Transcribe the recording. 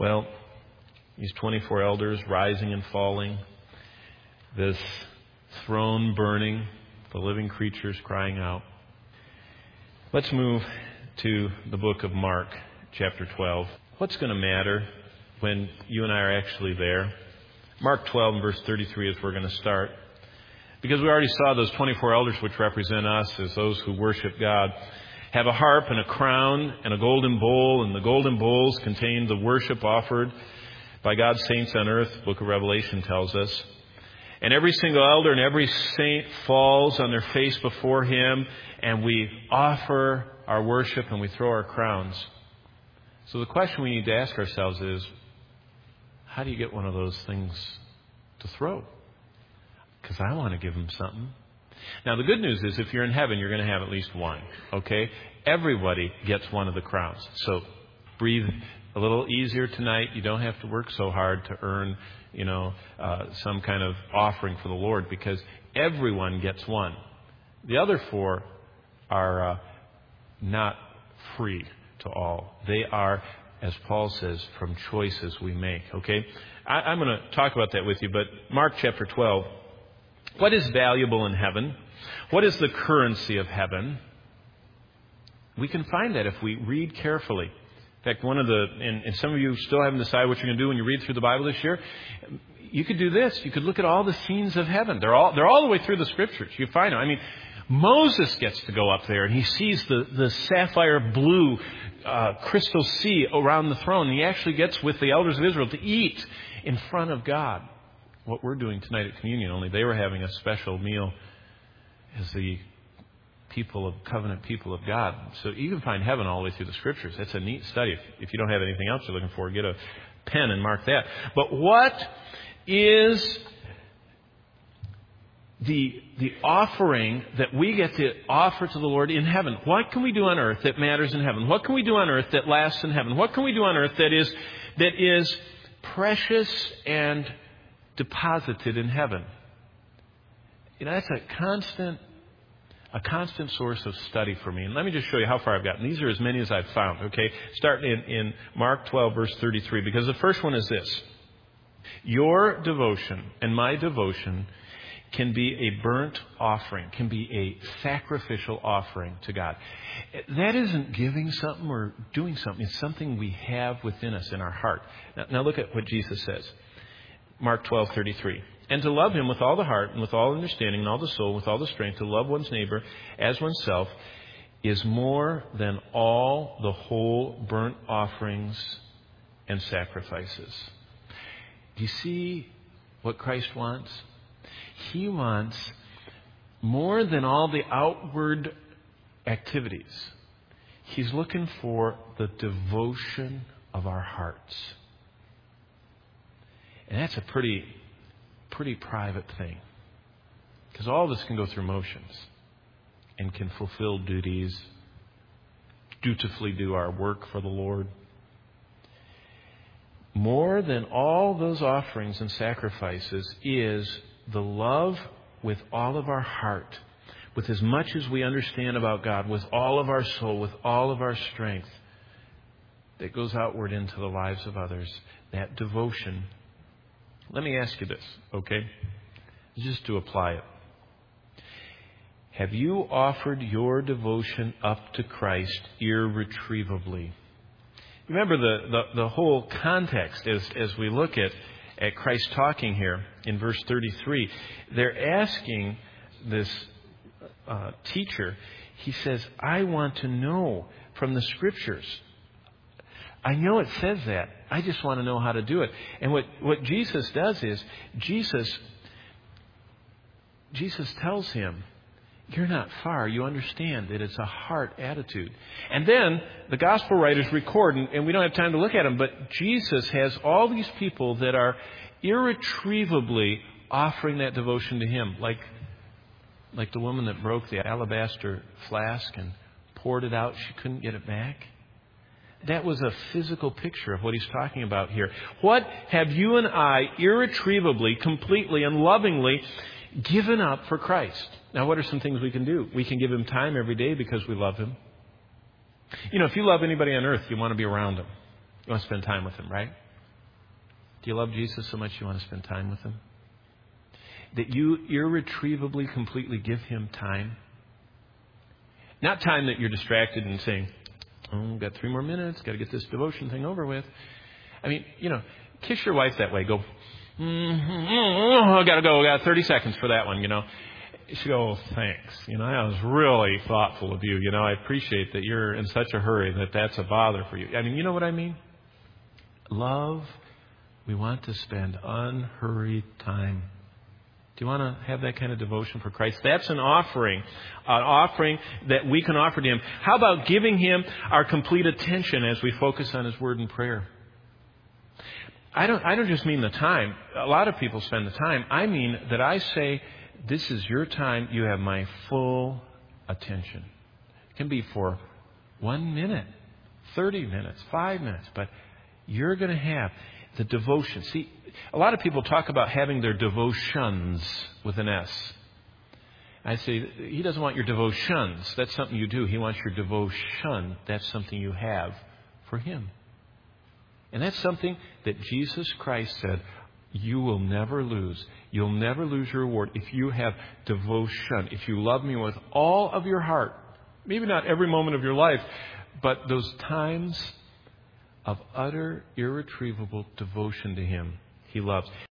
Well, these 24 elders rising and falling, this throne burning, the living creatures crying out. Let's move to the book of Mark, chapter 12. What's going to matter when you and I are actually there? Mark 12 and verse 33 is where we're going to start. Because we already saw those 24 elders, which represent us as those who worship God, have a harp and a crown and a golden bowl, and the golden bowls contain the worship offered by God's saints on earth, the book of Revelation tells us. And every single elder and every saint falls on their face before Him, and we offer our worship and we throw our crowns. So the question we need to ask ourselves is, how do you get one of those things to throw? Because I want to give Him something. Now, the good news is if you're in heaven, you're going to have at least one, okay? Everybody gets one of the crowns. So breathe a little easier tonight. You don't have to work so hard to earn, some kind of offering for the Lord, because everyone gets one. The other four are not free to all. They are, as Paul says, from choices we make, okay? I'm going to talk about that with you, but Mark chapter 12. What is valuable in heaven? What is the currency of heaven? We can find that if we read carefully. In fact, and some of you still haven't decided what you're going to do when you read through the Bible this year. You could do this. You could look at all the scenes of heaven. They're all the way through the Scriptures. You find them. I mean, Moses gets to go up there and he sees the sapphire blue crystal sea around the throne. And he actually gets with the elders of Israel to eat in front of God. What we're doing tonight at communion, only they were having a special meal as the covenant people of God. So you can find heaven all the way through the Scriptures. That's a neat study. If you don't have anything else you're looking for, get a pen and mark that. But what is the offering that we get to offer to the Lord in heaven? What can we do on earth that matters in heaven? What can we do on earth that lasts in heaven? What can we do on earth that is precious and deposited in heaven? That's a constant source of study for me. And let me just show you how far I've gotten. These are as many as I've found, okay? Starting in Mark 12, verse 33, because the first one is this. Your devotion and my devotion can be a burnt offering, can be a sacrificial offering to God. That isn't giving something or doing something. It's something we have within us in our heart. Now look at what Jesus says. Mark 12:33. And to love Him with all the heart and with all understanding and all the soul, with all the strength, to love one's neighbor as oneself, is more than all the whole burnt offerings and sacrifices. Do you see what Christ wants? He wants more than all the outward activities. He's looking for the devotion of our hearts. And that's a pretty private thing. Because all of us can go through motions and can fulfill duties, dutifully do our work for the Lord. More than all those offerings and sacrifices is the love with all of our heart, with as much as we understand about God, with all of our soul, with all of our strength, that goes outward into the lives of others. That devotion. Let me ask you this, okay? Just to apply it. Have you offered your devotion up to Christ irretrievably? Remember the whole context as we look at Christ talking here in verse 33. They're asking this teacher, he says, I want to know from the Scriptures. I know it says that. I just want to know how to do it. And what Jesus does is, Jesus tells him, you're not far. You understand that it's a heart attitude. And then the gospel writers record, and we don't have time to look at them, but Jesus has all these people that are irretrievably offering that devotion to Him. Like the woman that broke the alabaster flask and poured it out. She couldn't get it back. That was a physical picture of what he's talking about here. What have you and I irretrievably, completely, and lovingly given up for Christ? Now, what are some things we can do? We can give Him time every day because we love Him. If you love anybody on earth, you want to be around them. You want to spend time with them, right? Do you love Jesus so much you want to spend time with Him? That you irretrievably, completely give Him time? Not time that you're distracted and saying, oh, got 3 more minutes, got to get this devotion thing over with. I mean, kiss your wife that way. Go, I got to go. I got 30 seconds for that one, She goes, oh, thanks. That was really thoughtful of you. I appreciate that you're in such a hurry that that's a bother for you. I mean, you know what I mean? Love, we want to spend unhurried time. Do you want to have that kind of devotion for Christ? That's an offering that we can offer to Him. How about giving Him our complete attention as we focus on His Word and prayer? I don't just mean the time. A lot of people spend the time. I mean that I say, this is your time. You have my full attention. It can be for 1 minute, 30 minutes, 5 minutes, but you're going to have the devotion. See, a lot of people talk about having their devotions with an S. I say, He doesn't want your devotions. That's something you do. He wants your devotion. That's something you have for Him. And that's something that Jesus Christ said, you will never lose. You'll never lose your reward if you have devotion. If you love me with all of your heart, maybe not every moment of your life, but those times of utter, irretrievable devotion to Him He loves.